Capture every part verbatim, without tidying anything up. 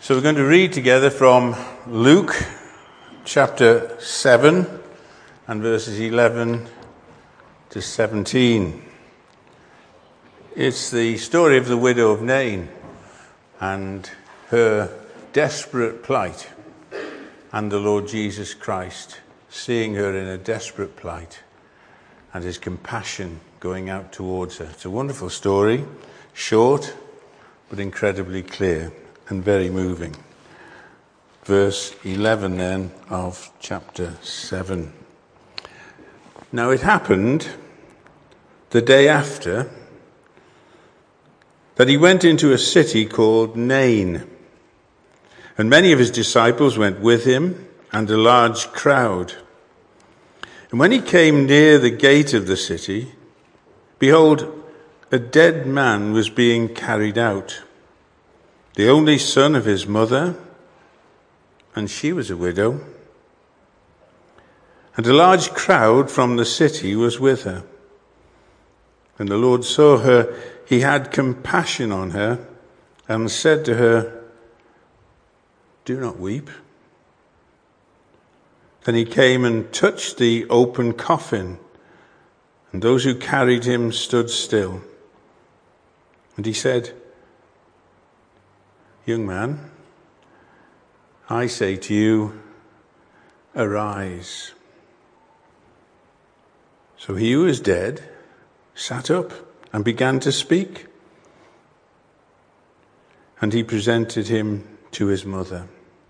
So we're going to read together from Luke chapter seven and verses eleven to seventeen. It's the story of the widow of Nain and her desperate plight, and the Lord Jesus Christ seeing her in a desperate plight and his compassion going out towards her. It's a wonderful story, short but incredibly clear and very moving. Verse eleven then of chapter seven. Now it happened the day after that he went into a city called Nain, and many of his disciples went with him, and a large crowd. And when he came near the gate of the city, behold, a dead man was being carried out, the only son of his mother, and she was a widow. And a large crowd from the city was with her. And the Lord saw her, he had compassion on her, and said to her, "Do not weep." Then he came and touched the open coffin, and those who carried him stood still. And he said, "Young man, I say to you, arise." So he who was dead sat up and began to speak. And he presented him to his mother.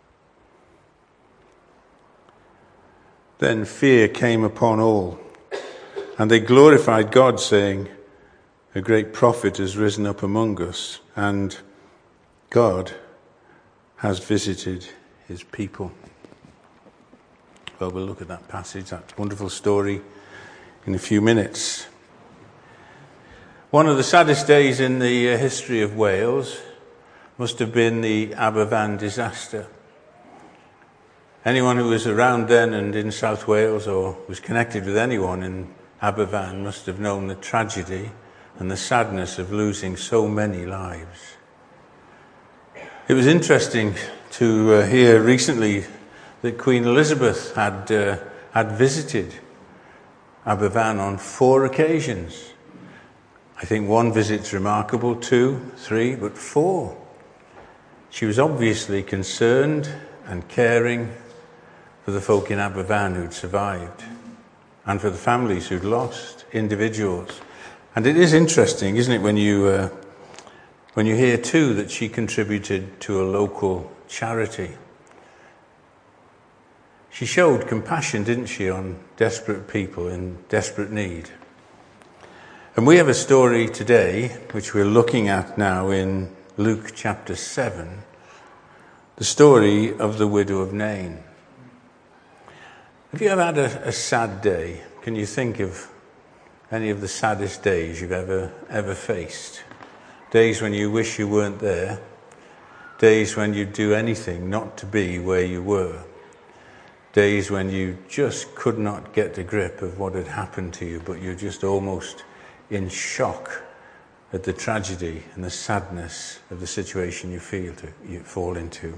Then fear came upon all, and they glorified God, saying, "A great prophet has risen up among us, and God has visited his people." Well, we'll look at that passage, that wonderful story, in a few minutes. One of the saddest days in the history of Wales must have been the Aberfan disaster. Anyone who was around then and in South Wales or was connected with anyone in Aberfan must have known the tragedy and the sadness of losing so many lives. It was interesting to uh, hear recently that Queen Elizabeth had uh, had visited Aberfan on four occasions. I think one visit's remarkable, two, three, but four. She was obviously concerned and caring for the folk in Aberfan who'd survived, and for the families who'd lost individuals. And it is interesting, isn't it, when you uh, when you hear too that she contributed to a local charity. She showed compassion, didn't she, on desperate people in desperate need. And we have a story today, which we're looking at now in Luke chapter seven, the story of the widow of Nain. Have you ever had a, a sad day? Can you think of any of the saddest days you've ever ever faced? Days when you wish you weren't there. Days when you'd do anything not to be where you were. Days when you just could not get the grip of what had happened to you, but you're just almost in shock at the tragedy and the sadness of the situation you feel to, you fall into.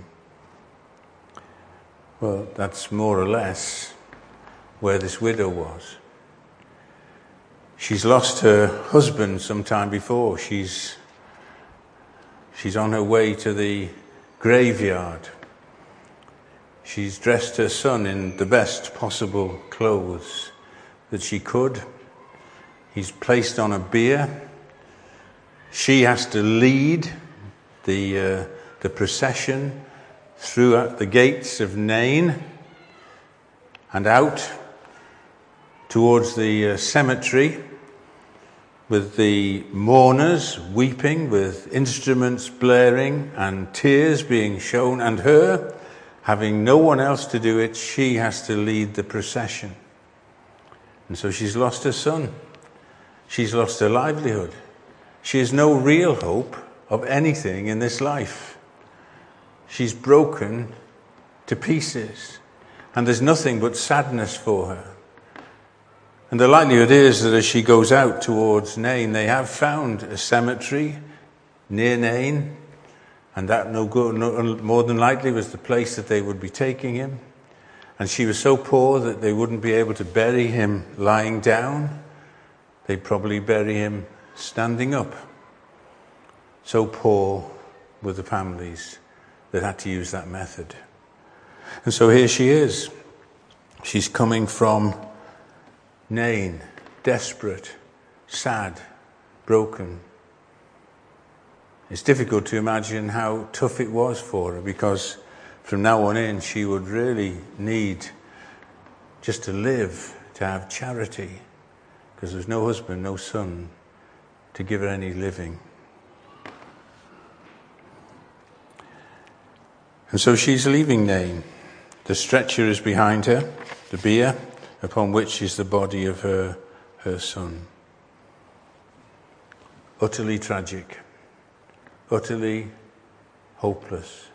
Well, that's more or less where this widow was. She's lost her husband some time before. She's she's on her way to the graveyard. She's dressed her son in the best possible clothes that she could. He's placed on a bier. She has to lead the uh, the procession through the gates of Nain and out towards the uh, cemetery, with the mourners weeping, with instruments blaring and tears being shown, and her, having no one else to do it, she has to lead the procession. And so she's lost her son. She's lost her livelihood. She has no real hope of anything in this life. She's broken to pieces, and there's nothing but sadness for her. And the likelihood is that as she goes out towards Nain, they have found a cemetery near Nain, And that no good, no, more than likely was the place that they would be taking him. And she was so poor that they wouldn't be able to bury him lying down. They'd probably bury him standing up. So poor were the families that had to use that method. And so here she is. She's coming from Nain, desperate, sad, broken. It's difficult to imagine how tough it was for her, because from now on in she would really need just to live, to have charity, because there's no husband, no son to give her any living. And so she's leaving Nain. The stretcher is behind her, the bier upon which is the body of her, her son. Utterly tragic, utterly hopeless.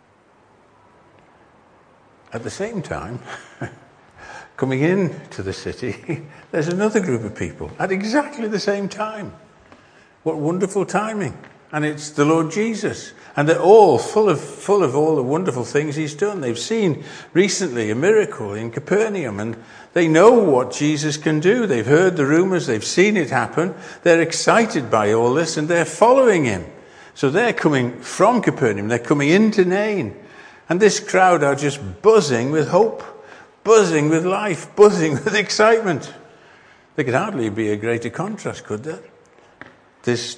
At the same time, coming into the city, there's another group of people at exactly the same time. What wonderful timing. And it's the Lord Jesus. And they're all full of full of all the wonderful things he's done. They've seen recently a miracle in Capernaum, and they know what Jesus can do. They've heard the rumors, they've seen it happen. They're excited by all this, and they're following him. So they're coming from Capernaum, they're coming into Nain. And this crowd are just buzzing with hope, buzzing with life, buzzing with excitement. There could hardly be a greater contrast, could there? This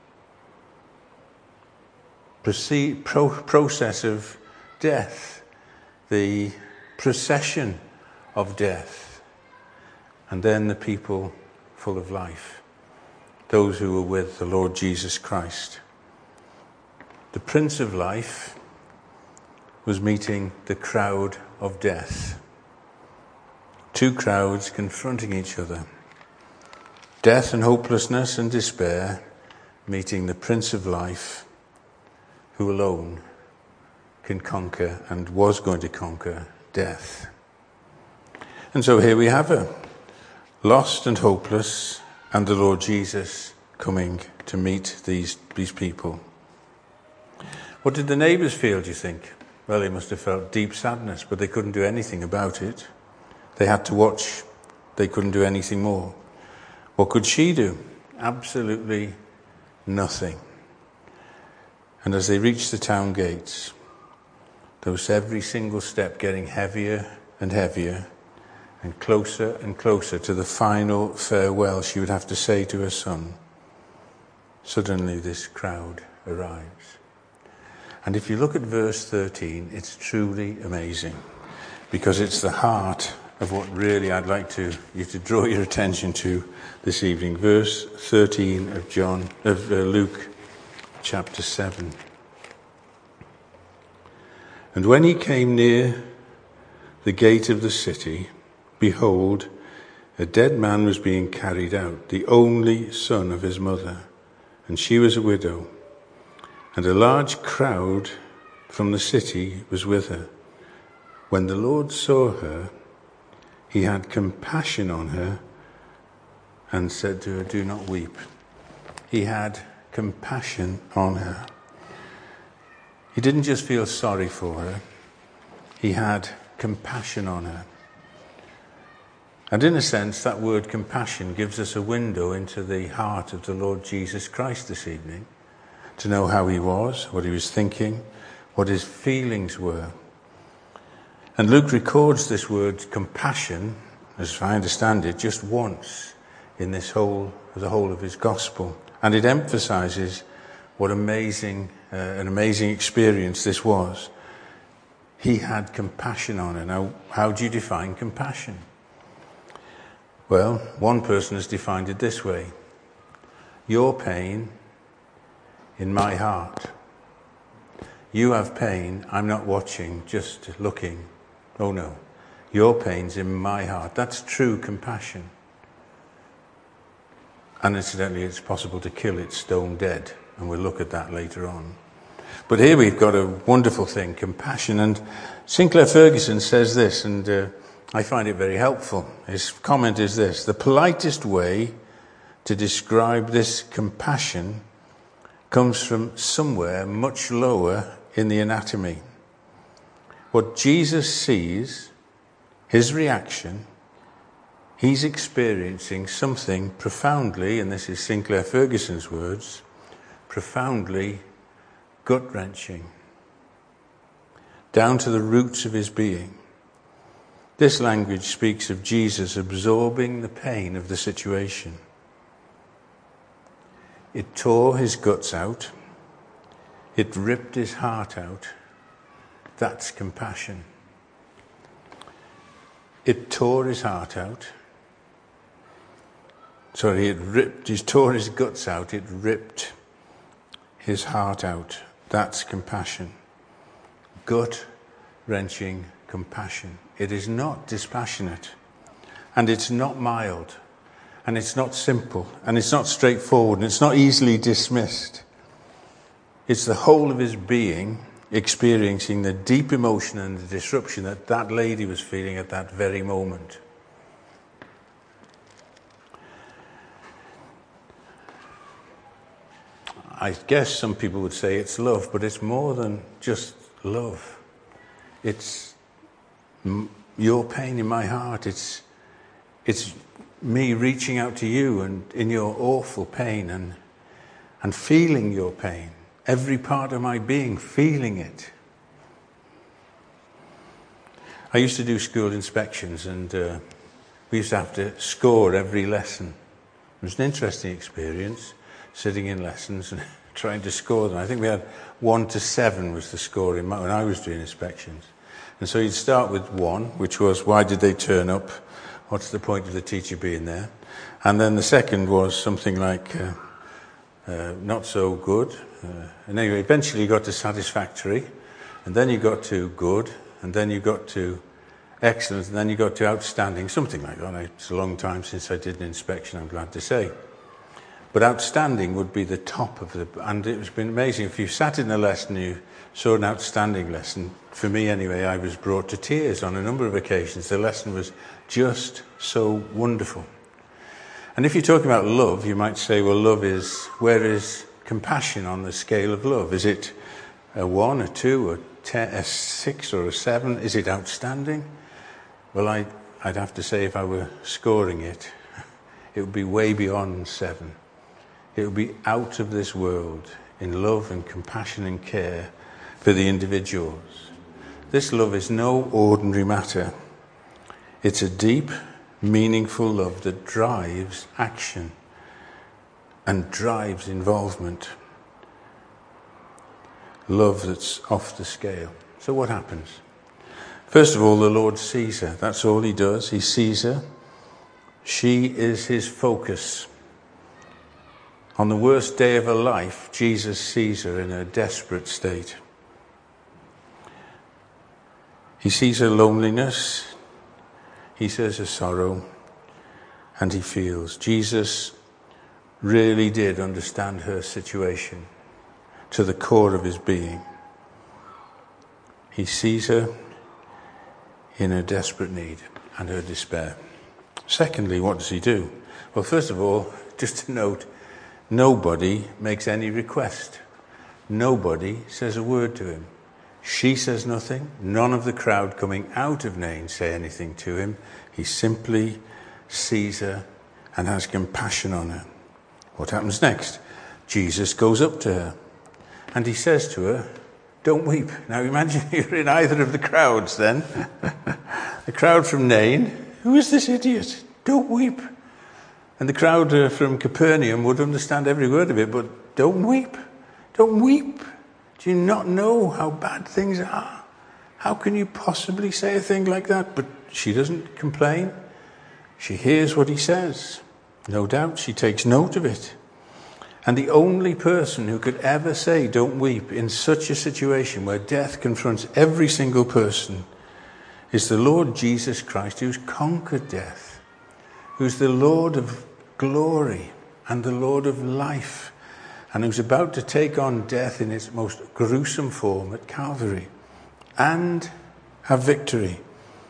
proceed, pro, process of death, the procession of death, and then the people full of life, those who were with the Lord Jesus Christ. The Prince of Life was meeting the crowd of death. Two crowds confronting each other. Death and hopelessness and despair meeting the Prince of Life, who alone can conquer and was going to conquer death. And so here we have her, lost and hopeless, and the Lord Jesus coming to meet these, these people. What did the neighbours feel, do you think? Well, they must have felt deep sadness, but they couldn't do anything about it. They had to watch. They couldn't do anything more. What could she do? Absolutely nothing. And as they reached the town gates, there was every single step getting heavier and heavier and closer and closer to the final farewell she would have to say to her son. Suddenly this crowd arrives. And if you look at verse thirteen, it's truly amazing, because it's the heart of what really I'd like to you to draw your attention to this evening. Verse thirteen of John of uh, Luke chapter seven. And when he came near the gate of the city, behold, a dead man was being carried out, the only son of his mother, and she was a widow. And a large crowd from the city was with her. When the Lord saw her, he had compassion on her and said to her, "Do not weep." He had compassion on her. He didn't just feel sorry for her. He had compassion on her. And in a sense, that word compassion gives us a window into the heart of the Lord Jesus Christ this evening, to know how he was, what he was thinking, what his feelings were. And Luke records this word compassion, as I understand it, just once in this whole, the whole of his gospel. And it emphasizes what amazing, uh, an amazing experience this was. He had compassion on her. Now, how do you define compassion? Well, one person has defined it this way: your pain in my heart. You have pain, I'm not watching, just looking. Oh no, your pain's in my heart. That's true compassion. And incidentally, it's possible to kill it stone dead, and we'll look at that later on. But here we've got a wonderful thing, compassion. And Sinclair Ferguson says this, and uh, I find it very helpful. His comment is this: the politest way to describe this compassion comes from somewhere much lower in the anatomy. What Jesus sees, his reaction, he's experiencing something profoundly, and this is Sinclair Ferguson's words, profoundly gut-wrenching, down to the roots of his being. This language speaks of Jesus absorbing the pain of the situation. It tore his guts out. It ripped his heart out. That's compassion. It tore his heart out. Sorry, it ripped, it tore his guts out. It ripped his heart out. That's compassion. Gut-wrenching compassion. It is not dispassionate. And it's not mild. And it's not simple. And it's not straightforward. And it's not easily dismissed. It's the whole of his being experiencing the deep emotion and the disruption that that lady was feeling at that very moment. I guess some people would say it's love, but it's more than just love. It's m- your pain in my heart. It's it's me reaching out to you and in your awful pain and and feeling your pain. Every part of my being feeling it. I used to do school inspections, and uh, we used to have to score every lesson. It was an interesting experience, sitting in lessons and trying to score them. I think we had one to seven was the score in my, when I was doing inspections. And so you'd start with one, which was, why did they turn up? What's the point of the teacher being there? And then the second was something like, uh, uh, not so good. Uh, and anyway, eventually you got to satisfactory, and then you got to good, and then you got to excellent, and then you got to outstanding, something like that. It's a long time since I did an inspection, I'm glad to say. But outstanding would be the top of the... And it's been amazing. If you sat in a lesson, you saw an outstanding lesson. For me, anyway, I was brought to tears on a number of occasions. The lesson was just so wonderful. And if you're talking about love, you might say, well, love is... Where is compassion on the scale of love? Is it a one, a two, a ten, a six, or a seven? Is it outstanding? Well, I, I'd have to say if I were scoring it, it would be way beyond seven. It would be out of this world in love and compassion and care for the individuals. This love is no ordinary matter. It's a deep, meaningful love that drives action and drives involvement. Love that's off the scale. So what happens? First of all, the Lord sees her. That's all he does. He sees her. She is his focus. On the worst day of her life, Jesus sees her in a desperate state. He sees her loneliness, he sees her sorrow, and he feels. Jesus really did understand her situation to the core of his being. He sees her in her desperate need and her despair. Secondly, what does he do? Well, first of all, just to note, nobody makes any request. Nobody says a word to him. She says nothing. None of the crowd coming out of Nain say anything to him. He simply sees her and has compassion on her. What happens next? Jesus goes up to her and he says to her, don't weep. Now imagine you're in either of the crowds then. The crowd from Nain, who is this idiot? Don't weep. And the crowd uh, from Capernaum would understand every word of it, but don't weep. Don't weep. Do you not know how bad things are? How can you possibly say a thing like that? But she doesn't complain. She hears what he says. No doubt she takes note of it. And the only person who could ever say don't weep in such a situation where death confronts every single person is the Lord Jesus Christ, who's conquered death, who's the Lord of glory and the Lord of life, and who's about to take on death in its most gruesome form at Calvary and have victory.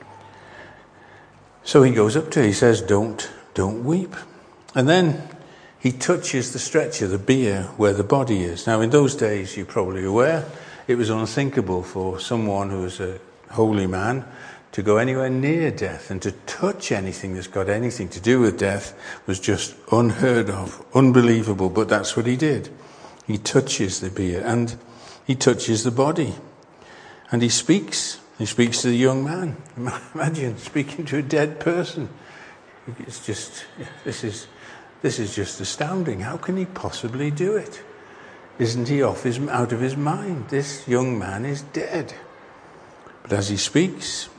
So he goes up to her, he says, don't, don't weep. And then He touches the stretcher, the bier, where the body is. Now, in those days, you're probably aware, it was unthinkable for someone who was a holy man to go anywhere near death, and to touch anything that's got anything to do with death was just unheard of, unbelievable, but that's what he did. He touches the bier, and he touches the body, and he speaks. He speaks to the young man. Imagine speaking to a dead person. It's just, this is, this is just astounding. How can he possibly do it? Isn't he off his, out of his mind? This young man is dead. But as he speaks,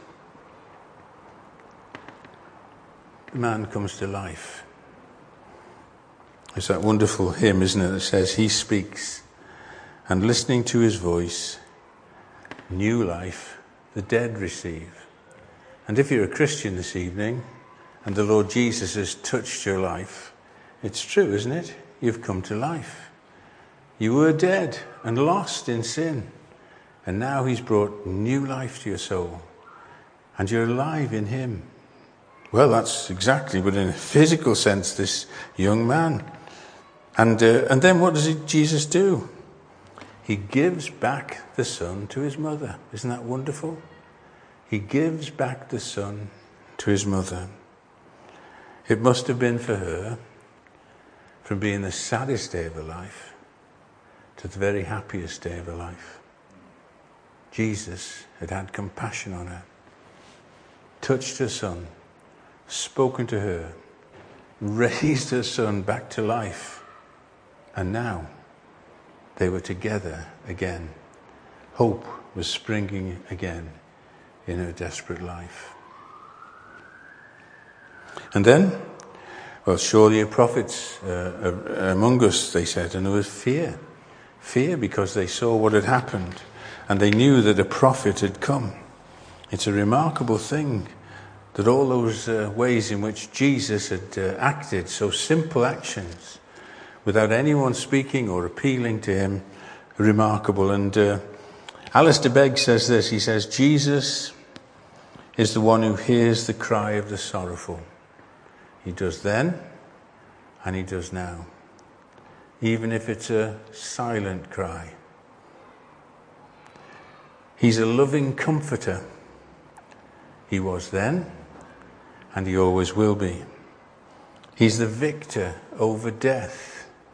the man comes to life. It's that wonderful hymn, isn't it, that says, he speaks, and listening to his voice, new life the dead receive. And if you're a Christian this evening, and the Lord Jesus has touched your life, it's true, isn't it? You've come to life. You were dead and lost in sin, and now he's brought new life to your soul, and you're alive in him. Well, that's exactly, but in a physical sense, this young man. And uh, and then what does he, Jesus do? He gives back the son to his mother. Isn't that wonderful? He gives back the son to his mother. It must have been for her, from being the saddest day of her life to the very happiest day of her life. Jesus had had compassion on her, touched her son, spoken to her, raised her son back to life, and now they were together again. Hope was springing again in her desperate life. And then, well, surely a prophet's uh, among us, they said, and there was fear. Fear because they saw what had happened, and they knew that a prophet had come. It's a remarkable thing that all those uh, ways in which Jesus had uh, acted, so simple actions, without anyone speaking or appealing to him, remarkable. And uh, Alistair Begg says this, he says, Jesus is the one who hears the cry of the sorrowful. He does then, and he does now, even if it's a silent cry. He's a loving comforter. He was then, and he always will be. He's the victor over death.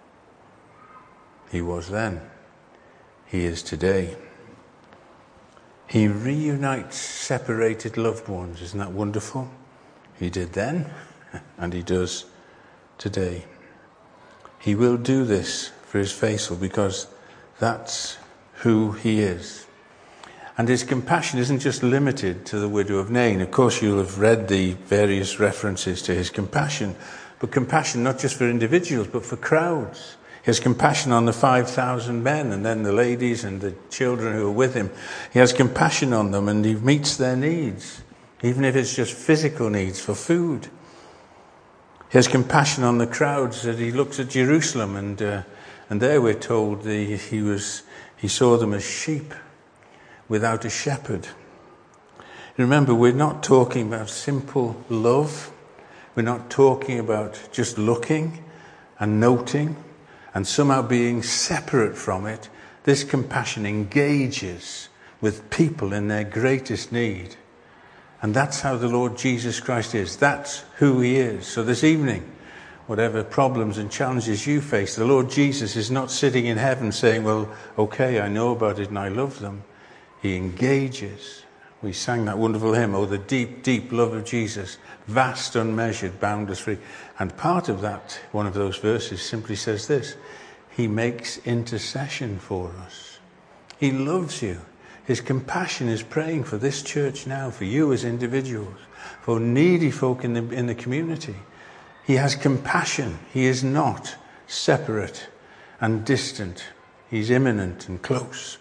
He was then. He is today. He reunites separated loved ones. Isn't that wonderful? He did then, and he does today. He will do this for his faithful because that's who he is. And his compassion isn't just limited to the widow of Nain. Of course, you'll have read the various references to his compassion, but compassion not just for individuals, but for crowds. He has compassion on the five thousand men and then the ladies and the children who are with him. He has compassion on them and he meets their needs, even if it's just physical needs for food. He has compassion on the crowds that he looks at Jerusalem and uh, and there we're told the, he was he saw them as sheep without a shepherd. Remember, we're not talking about simple love. We're not talking about just looking and noting and somehow being separate from it. This compassion engages with people in their greatest need. And that's how the Lord Jesus Christ is. That's who he is. So this evening, whatever problems and challenges you face, the Lord Jesus is not sitting in heaven saying, well, okay, I know about it and I love them. He engages. We sang that wonderful hymn, oh, the deep, deep love of Jesus, vast, unmeasured, boundless, free. And part of that, one of those verses simply says this, he makes intercession for us. He loves you. His compassion is praying for this church now, for you as individuals, for needy folk in the, in the community. He has compassion. He is not separate and distant. He's imminent and close.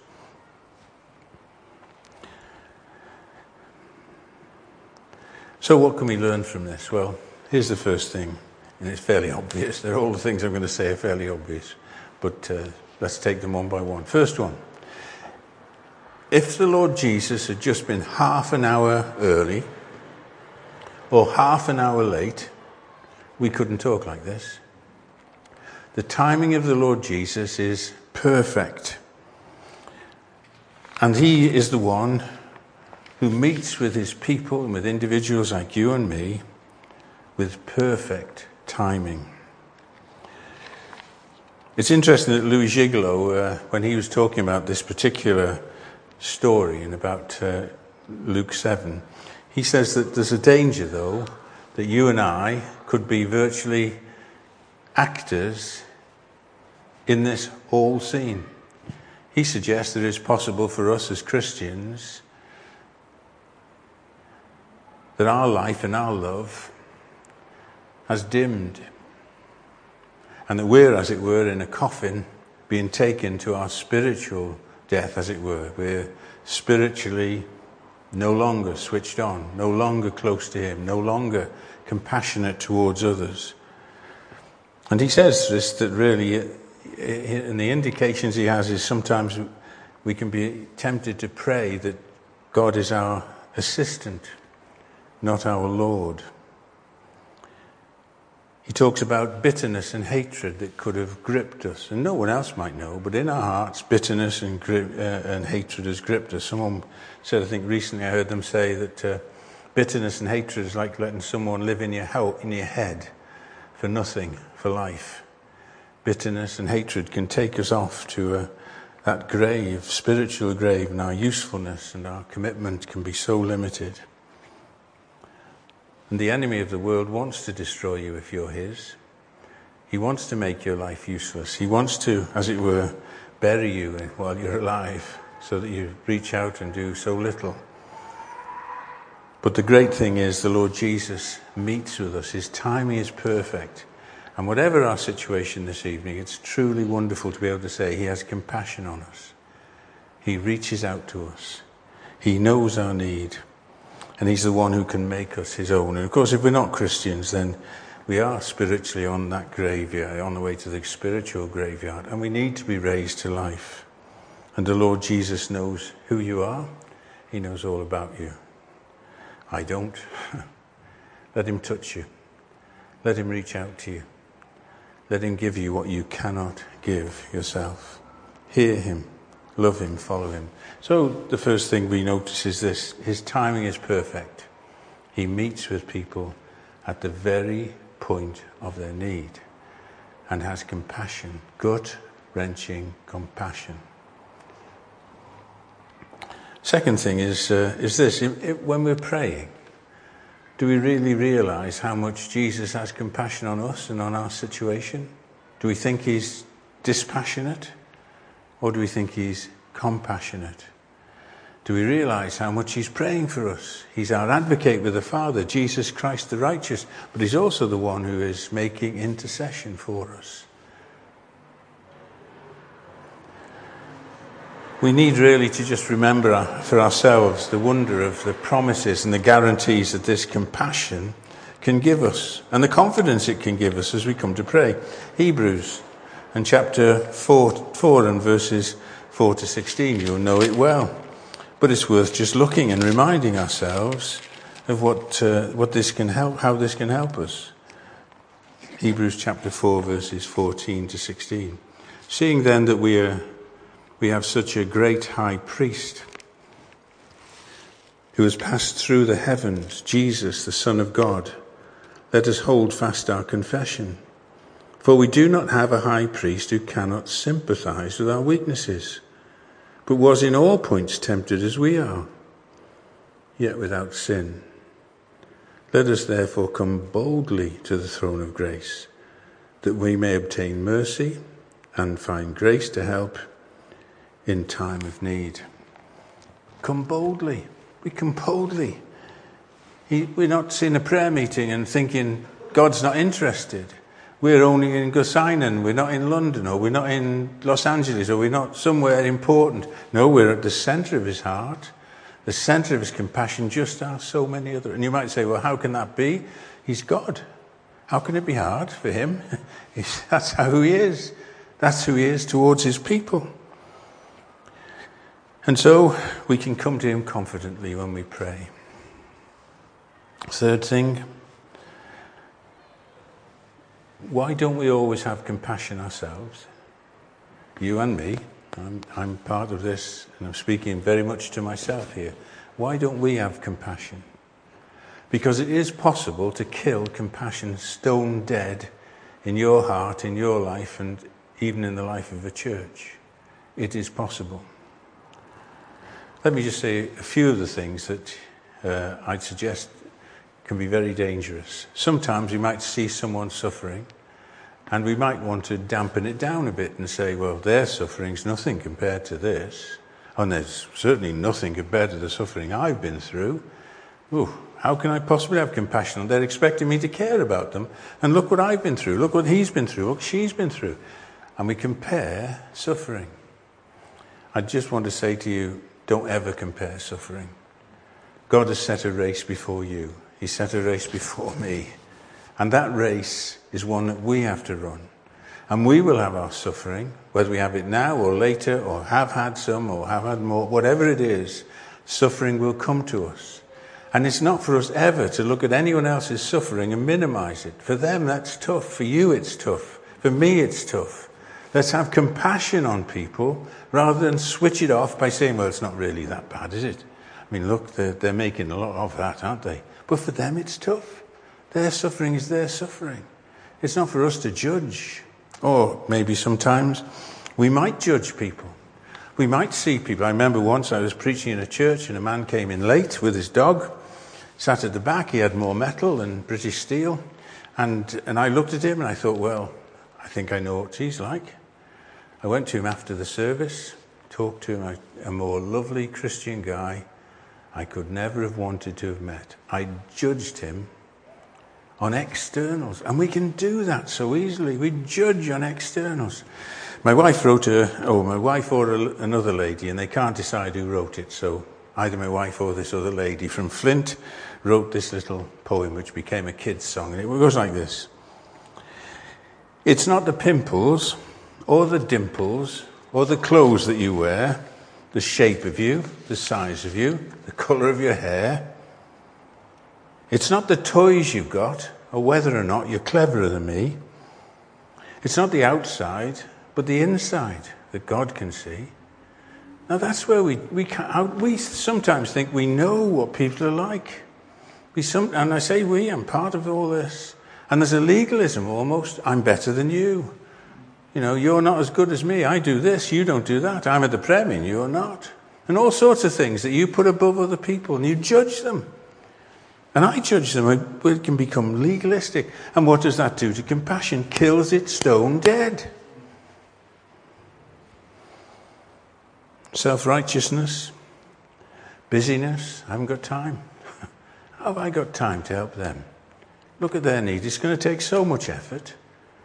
So what can we learn from this? Well, here's the first thing, and it's fairly obvious. They're all the things I'm going to say are fairly obvious, but uh, let's take them one by one. First one, if the Lord Jesus had just been half an hour early or half an hour late, we couldn't talk like this. The timing of the Lord Jesus is perfect. And he is the one who meets with his people and with individuals like you and me with perfect timing. It's interesting that Louis Gigolo, uh, when he was talking about this particular story and about uh, Luke seven, he says that there's a danger, though, that you and I could be virtually actors in this whole scene. He suggests that it's possible for us as Christians that our life and our love has dimmed, and that we're, as it were, in a coffin being taken to our spiritual death, as it were. We're spiritually no longer switched on, no longer close to him, no longer compassionate towards others. And he says this, that really, and the indications he has is sometimes we can be tempted to pray that God is our assistant, not our Lord. He talks about bitterness and hatred that could have gripped us. And no one else might know, but in our hearts, bitterness and, grip, uh, and hatred has gripped us. Someone said, I think recently I heard them say that uh, bitterness and hatred is like letting someone live in your, ho- in your head for nothing, for life. Bitterness and hatred can take us off to uh, that grave, spiritual grave, and our usefulness and our commitment can be so limited. And the enemy of the world wants to destroy you if you're his. He wants to make your life useless. He wants to, as it were, bury you while you're alive so that you reach out and do so little. But the great thing is the Lord Jesus meets with us. His timing is perfect. And whatever our situation this evening, it's truly wonderful to be able to say he has compassion on us. He reaches out to us. He knows our need. And he's the one who can make us his own. And of course, if we're not Christians, then we are spiritually on that graveyard, on the way to the spiritual graveyard. And we need to be raised to life. And the Lord Jesus knows who you are. He knows all about you. I don't. Let him touch you. Let him reach out to you. Let him give you what you cannot give yourself. Hear him. Love him, follow him. So the first thing we notice is this. His timing is perfect. He meets with people at the very point of their need and has compassion, gut-wrenching compassion. Second thing is, uh, is this. It, it, when we're praying, do we really realize how much Jesus has compassion on us and on our situation? Do we think he's dispassionate? Or do we think he's compassionate? Do we realize how much he's praying for us? He's our advocate with the Father, Jesus Christ the righteous, but he's also the one who is making intercession for us. We need really to just remember our, for ourselves the wonder of the promises and the guarantees that this compassion can give us, and the confidence it can give us as we come to pray. Hebrews and chapter four, four and verses four to sixteen, you'll know it well. But it's worth just looking and reminding ourselves of what uh, what this can help, how this can help us. Hebrews chapter four, verses fourteen to sixteen. Seeing then that we are we have such a great high priest who has passed through the heavens, Jesus, the Son of God, let us hold fast our confession. For we do not have a high priest who cannot sympathize with our weaknesses, but was in all points tempted as we are, yet without sin. Let us therefore come boldly to the throne of grace, that we may obtain mercy and find grace to help in time of need. Come boldly. We come boldly. He, we're not in a prayer meeting and thinking God's not interested. We're only in Gosainen, we're not in London, or we're not in Los Angeles, or we're not somewhere important. No, we're at the centre of his heart, the centre of his compassion, just as so many other. And you might say, well, how can that be? He's God. How can it be hard for him? That's how he is. That's who he is towards his people. And so we can come to him confidently when we pray. Third thing, why don't we always have compassion ourselves? You and me. I'm, I'm part of this, and I'm speaking very much to myself here. Why don't we have compassion? Because it is possible to kill compassion stone dead in your heart, in your life, and even in the life of a church. It is possible. Let me just say a few of the things that uh, I'd suggest can be very dangerous. Sometimes we might see someone suffering, and we might want to dampen it down a bit and say, well, their suffering's nothing compared to this. And there's certainly nothing compared to the suffering I've been through. Ooh, how can I possibly have compassion? They're expecting me to care about them. And look what I've been through. Look what he's been through. Look what she's been through. And we compare suffering. I just want to say to you, don't ever compare suffering. God has set a race before you. He set a race before me. And that race is one that we have to run. And we will have our suffering, whether we have it now or later, or have had some, or have had more, whatever it is, suffering will come to us. And it's not for us ever to look at anyone else's suffering and minimize it. For them, that's tough. For you, it's tough. For me, it's tough. Let's have compassion on people rather than switch it off by saying, well, it's not really that bad, is it? I mean, look, they're, they're making a lot of that, aren't they? But for them, it's tough. Their suffering is their suffering. It's not for us to judge. Or maybe sometimes we might judge people. We might see people. I remember once I was preaching in a church and a man came in late with his dog, sat at the back. He had more metal than British steel. And, and I looked at him and I thought, well, I think I know what he's like. I went to him after the service, talked to him, a, a more lovely Christian guy I could never have wanted to have met. I judged him on externals. And we can do that so easily. We judge on externals. My wife wrote a, oh, my wife or a, another lady, and they can't decide who wrote it. So either my wife or this other lady from Flint wrote this little poem, which became a kid's song. And it goes like this. It's not the pimples or the dimples or the clothes that you wear, the shape of you, the size of you, the colour of your hair. It's not the toys you've got, or whether or not you're cleverer than me. It's not the outside, but the inside that God can see. Now that's where we we can, we sometimes think we know what people are like. We some, and I say we, I'm part of all this. And there's a legalism almost. I'm better than you. You know, you're not as good as me. I do this, you don't do that. I'm at the Premier, you're not. And all sorts of things that you put above other people, and you judge them. And I judge them. It can become legalistic. And what does that do to compassion? Kills it stone dead. Self-righteousness, busyness. I haven't got time. How have I got time to help them? Look at their need. It's going to take so much effort.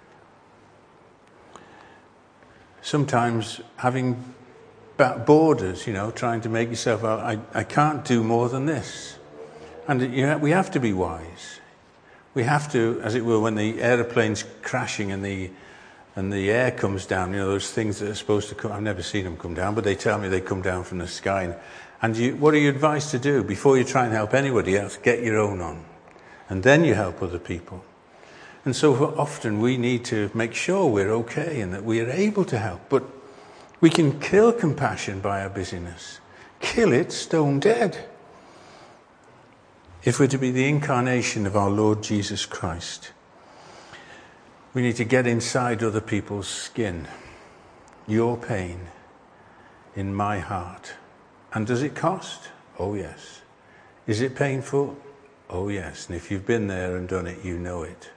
Sometimes having borders, you know, trying to make yourself, I, I can't do more than this. And you know, we have to be wise. We have to, as it were, when the aeroplane's crashing and the and the air comes down, you know, those things that are supposed to come, I've never seen them come down, but they tell me they come down from the sky. And, and you, what are you advised to do? Before you try and help anybody else, get your own on. And then you help other people. And so often we need to make sure we're okay and that we are able to help. But we can kill compassion by our busyness. Kill it stone dead. If we're to be the incarnation of our Lord Jesus Christ, we need to get inside other people's skin. Your pain in my heart. And does it cost? Oh, yes. Is it painful? Oh, yes. And if you've been there and done it, you know it.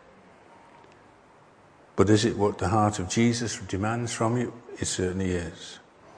But is it what the heart of Jesus demands from you? It certainly is.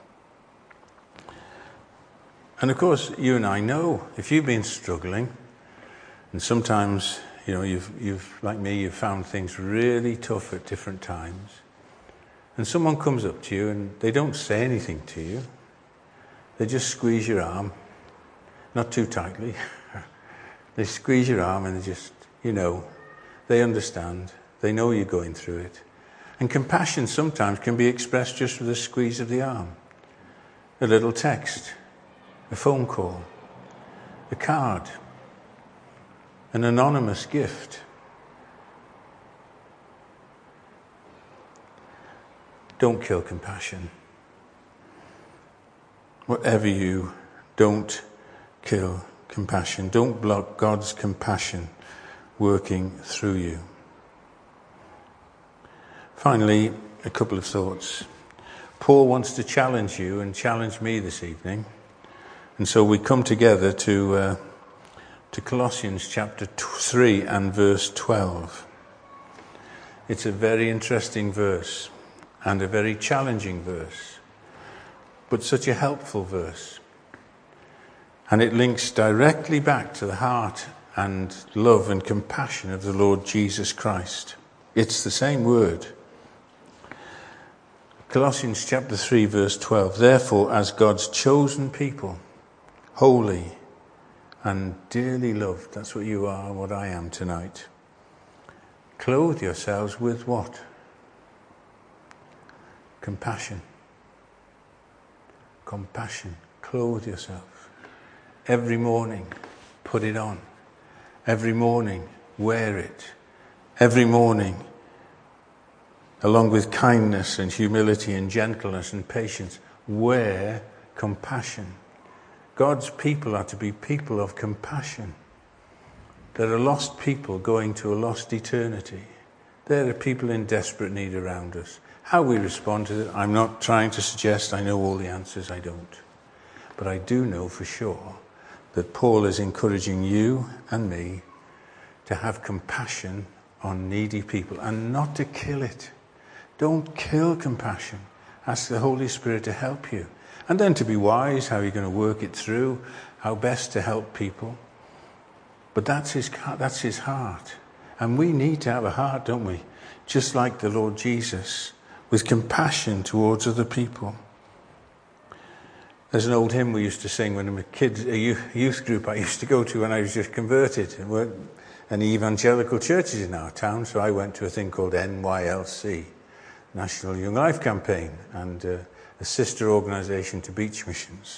And of course, you and I know, if you've been struggling, and sometimes, you know, you've, you've, like me, you've found things really tough at different times. And someone comes up to you and they don't say anything to you. They just squeeze your arm, not too tightly. They squeeze your arm and they just, you know, they understand. They know you're going through it. And compassion sometimes can be expressed just with a squeeze of the arm. A little text, a phone call, a card, an anonymous gift. don't kill compassion. Whatever you, don't kill compassion. Don't block God's compassion working through you. Finally, a couple of thoughts. Paul wants to challenge you and challenge me this evening. And so we come together to uh, to Colossians chapter three and verse twelve. It's a very interesting verse and a very challenging verse, but such a helpful verse. And it links directly back to the heart and love and compassion of the Lord Jesus Christ. It's the same word. Colossians chapter three verse twelve. Therefore, as God's chosen people, holy and dearly loved, that's what you are, what I am tonight, clothe yourselves with what? Compassion. Compassion. Clothe yourself. Every morning, put it on. Every morning, wear it. Every morning, along with kindness and humility and gentleness and patience, wear compassion. God's people are to be people of compassion. There are lost people going to a lost eternity. There are people in desperate need around us. How we respond to it, I'm not trying to suggest I know all the answers, I don't. But I do know for sure that Paul is encouraging you and me to have compassion on needy people and not to kill it. Don't kill compassion. Ask the Holy Spirit to help you. And then to be wise, how you're going to work it through, how best to help people. But that's his, that's his heart. And we need to have a heart, don't we? Just like the Lord Jesus, with compassion towards other people. There's an old hymn we used to sing when I was a kid, a youth group I used to go to when I was just converted. There weren't any evangelical churches in our town, so I went to a thing called N Y L C, National Young Life Campaign, and uh, a sister organisation to Beach Missions.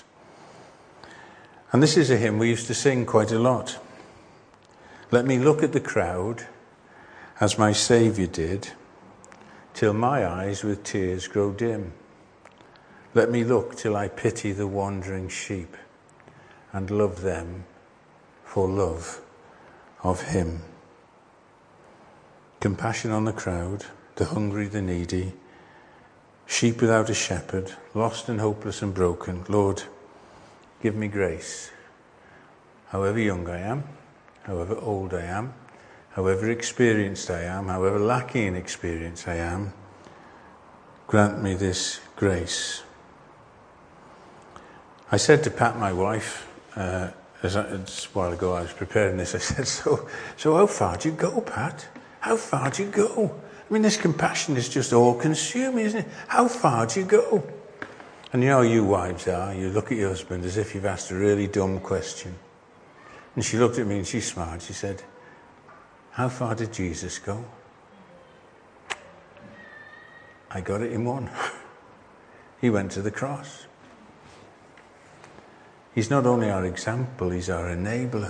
And this is a hymn we used to sing quite a lot. Let me look at the crowd as my Saviour did, till my eyes with tears grow dim. Let me look till I pity the wandering sheep and love them for love of him. Compassion on the crowd, the hungry, the needy, sheep without a shepherd, lost and hopeless and broken. Lord, give me grace. However young I am, however old I am, however experienced I am, however lacking in experience I am, grant me this grace. I said to Pat, my wife, uh, as I, just a while ago I was preparing this, I said, so, so how far do you go, Pat? How far do you go? I mean, this compassion is just all-consuming, isn't it? How far do you go? And you know how you wives are. You look at your husband as if you've asked a really dumb question. And she looked at me and she smiled. She said, how far did Jesus go? I got it in one. He went to the cross. He's not only our example, he's our enabler.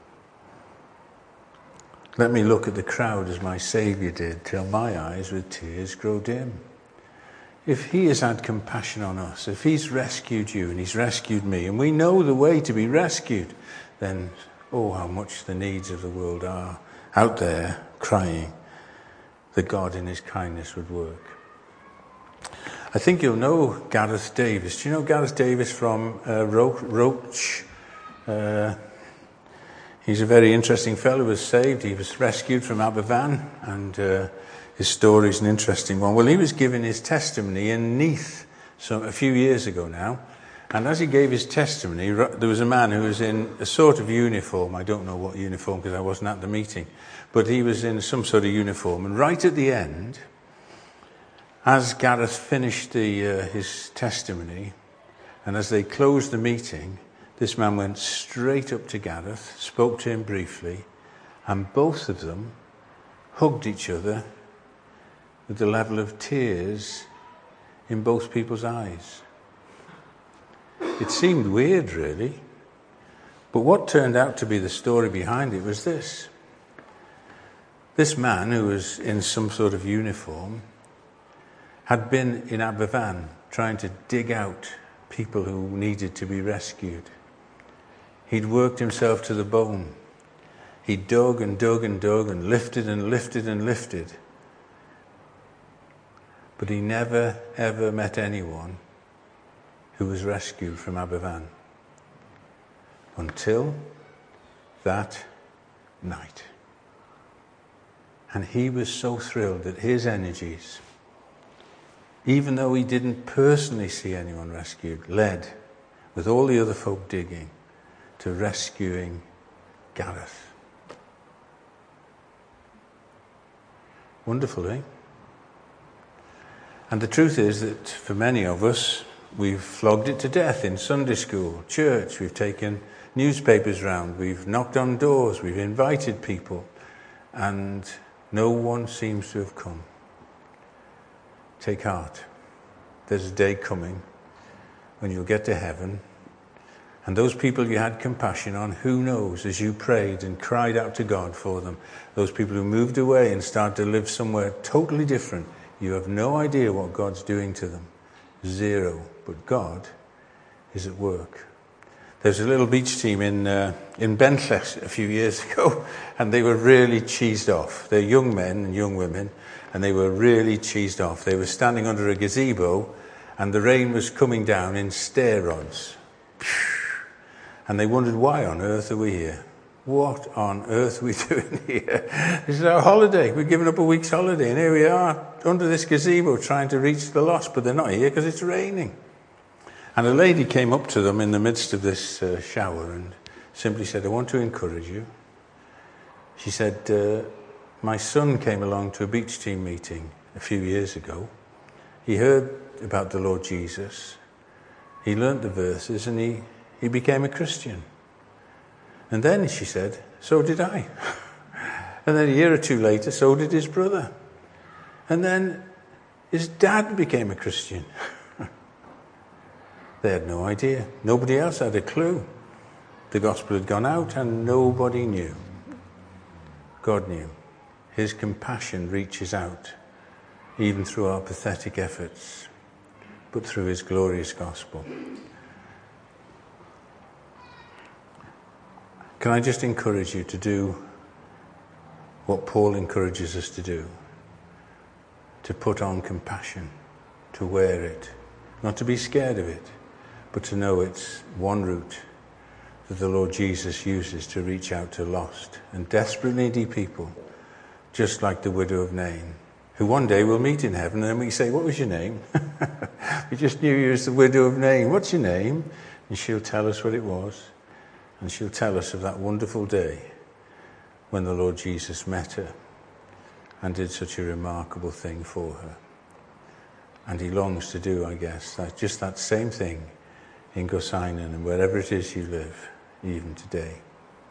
Let me look at the crowd as my Saviour did, till my eyes with tears grow dim. If he has had compassion on us, if he's rescued you and he's rescued me, and we know the way to be rescued, then, oh, how much the needs of the world are out there crying that God in his kindness would work. I think you'll know Gareth Davis. Do you know Gareth Davis from uh, Ro- Roach? Uh, he's a very interesting fellow who was saved. He was rescued from Aberfan, and uh, his story is an interesting one. Well, he was giving his testimony in Neath so, a few years ago now. And as he gave his testimony, there was a man who was in a sort of uniform. I don't know what uniform because I wasn't at the meeting. But he was in some sort of uniform. And right at the end, as Gareth finished the, uh, his testimony, and as they closed the meeting, this man went straight up to Gareth, spoke to him briefly, and both of them hugged each other with the level of tears in both people's eyes. It seemed weird, really, but what turned out to be the story behind it was this. This man, who was in some sort of uniform, had been in Aberfan trying to dig out people who needed to be rescued. He'd worked himself to the bone. He dug and dug and dug and lifted and lifted and lifted. But he never, ever met anyone who was rescued from Aberfan. Until that night. And he was so thrilled that his energies, even though he didn't personally see anyone rescued, led, with all the other folk digging, to rescuing Gareth. Wonderful, eh? And the truth is that for many of us, we've flogged it to death in Sunday school, church, we've taken newspapers round, we've knocked on doors, we've invited people, and no one seems to have come. Take heart. There's a day coming when you'll get to heaven, and those people you had compassion on, who knows, as you prayed and cried out to God for them, those people who moved away and started to live somewhere totally different, you have no idea what God's doing to them. Zero. But God is at work. There's a little beach team in uh, in Bentlech a few years ago, and they were really cheesed off. They're young men and young women, and they were really cheesed off. They were standing under a gazebo, and the rain was coming down in stair rods. And they wondered, why on earth are we here? What on earth are we doing here? This is our holiday. We've given up a week's holiday, and here we are under this gazebo trying to reach the lost, but they're not here because it's raining. And a lady came up to them in the midst of this uh, shower and simply said, I want to encourage you. She said, uh, my son came along to a beach team meeting a few years ago. He heard about the Lord Jesus. He learnt the verses and he, he became a Christian. And then, she said, so did I. And then a year or two later, so did his brother. And then his dad became a Christian. They had no idea. Nobody else had a clue. The gospel had gone out and nobody knew. God knew. His compassion reaches out, even through our pathetic efforts, but through his glorious gospel. Can I just encourage you to do what Paul encourages us to do? To put on compassion, to wear it, not to be scared of it, but to know it's one route that the Lord Jesus uses to reach out to lost and desperate needy people, just like the widow of Nain, who one day we'll meet in heaven, and then we say, what was your name? We just knew you as the widow of Nain. What's your name? And she'll tell us what it was, and she'll tell us of that wonderful day when the Lord Jesus met her and did such a remarkable thing for her. And he longs to do, I guess, that, just that same thing in Gosainen and wherever it is you live, even today.